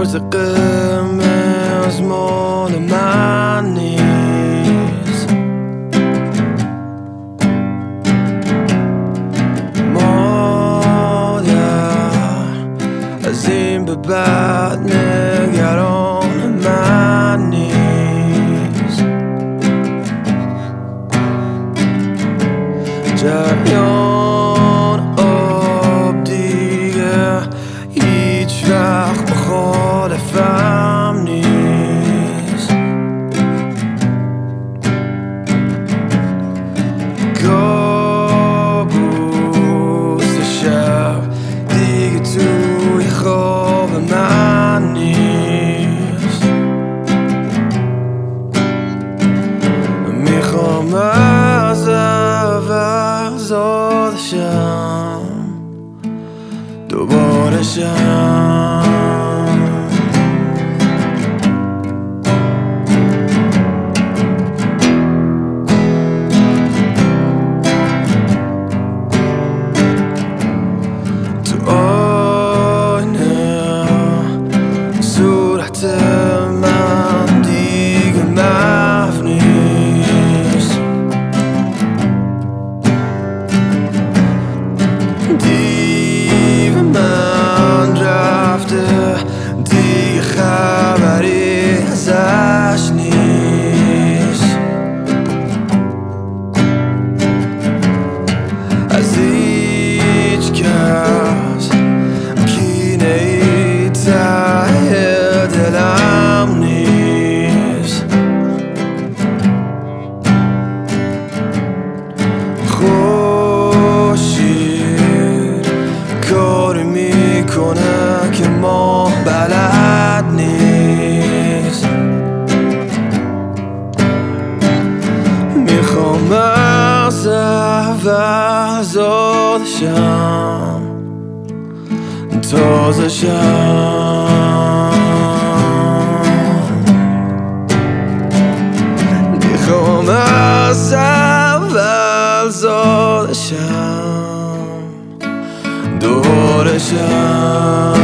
روز قرمز مال من نیست. مادر از این به بعد نگران من نیست. جریان آب دیگه هیچ وقت مخالفم نیست. کابوس شب دیگه توی خواب من نیست. میخوام از اول زاده شم، دوباره شم. تو آینه صورت من دیگه محو نیست. دیو من رفته دیگه خبری ازش نیست. از هیچ کس کینه ای ته دلم نیست. خورشید کاری میکنه که ما بلد نیست. میخوام از اول زاده شم، تازه شم. میخوام از اول زاده شم، دوباره شم.